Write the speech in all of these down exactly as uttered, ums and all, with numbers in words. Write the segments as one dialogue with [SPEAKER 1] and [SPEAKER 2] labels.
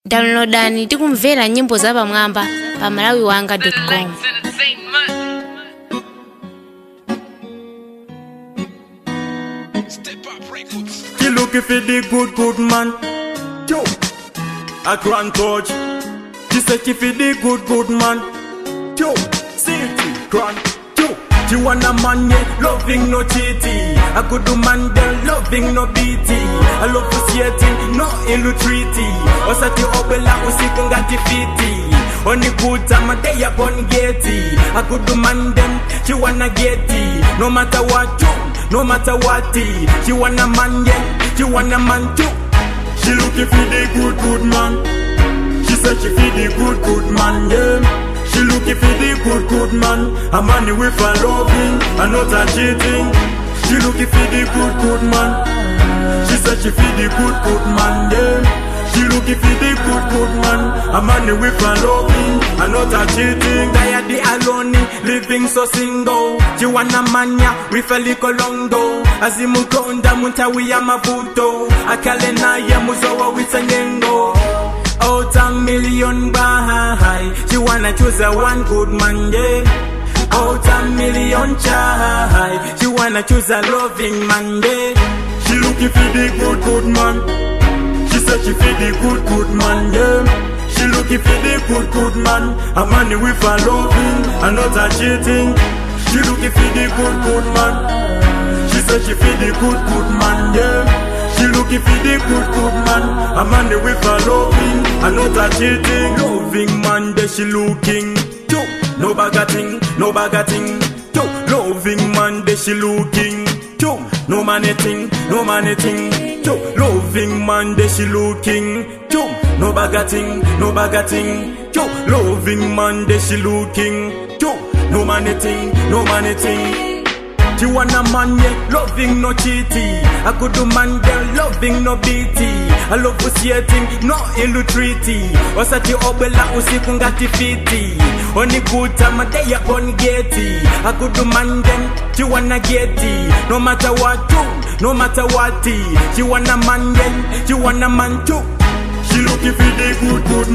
[SPEAKER 1] Downloadani tikumvera nyimbo za pamwamba pa malawi wanga dot com.
[SPEAKER 2] You looking for the good, good man. Yo, a grand coach. You said you for the good, good man. Yo, city, grand. Yo, you want a man, yeah, loving no cheating. A good man, then loving no beating. I love to see it, no ill treaty. Osati obela usikunga tifiti. Only good time a day upon getty. A good man, then you wanna get it. No matter what you. No matter what, she want a man, yeah, she want a man too. She looking for the good, good man. She said she feel the good, good man, yeah. She looking for the good, good man. A man with a loving, and not a cheating. She looking for the good, good man. She said she feel the good, good man, yeah. She looking for the good, good man. A man with a loving, and not a cheating. Tired the alone, living so single. She want a man, yeah, with a little longo. Azimukonda muntawi ya mavuto. Akalena ya muzawa with a nyengo. Out a million bahai. She wanna choose a one good man, yeah. Out a million chai. She wanna choose a loving man, yeah. She looking for the good, good man. She said she feel the good, good man, yeah. She looking for the good, good man. A man with a loving, and not a cheating. She looking for the good, good man. She said she feel the good, good man, yeah. She looking for the good, good man. A man with a loving, and not a cheating. Loving man, that she looking. Yo, no bagating, no bagating. Yo, loving man, that she looking. Yo, no maneting, no maneting. Yo, loving man, that she looking. Yo, no bagating, no bagating. Yo, loving man, that she looking. Yo, no maneting, no maneting. She want a man, yeah, loving no cheating. A good man, yeah, loving no beating. I love usiating, no ill treaty. Osati obela usikunga tifiti. Only good time a day upon getty. A good man, then she wanna get it. No matter what you, no matter what he. She want a man, yeah, she want a man too. She looking for the good, good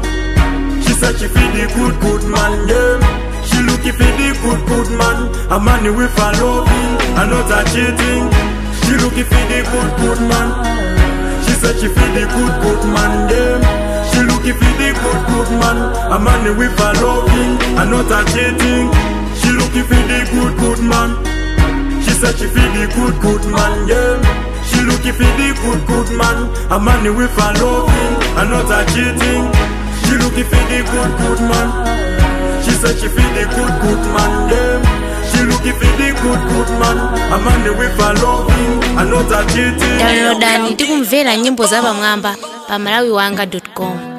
[SPEAKER 2] man. She said she feel the good, good man, yeah. She looking for the good, good man. A man with a loving, and not a cheating. She looking for the good, good man. She said she feel the good, good man, yeah. She looking for the good, good man. A man with a loving, and not a cheating. She looking for the good, good man. She said she feel the good, good man, yeah. She looking for the good, good man. A man with a loving, and not a cheating. She looking for the good, good man. She said she feel the good, good man, yeah. She looking for the good, good man. A man with a loving, and not a cheating.
[SPEAKER 1] Downloadani tikumvera nyimbo za pamwamba pa malawi wanga dot com.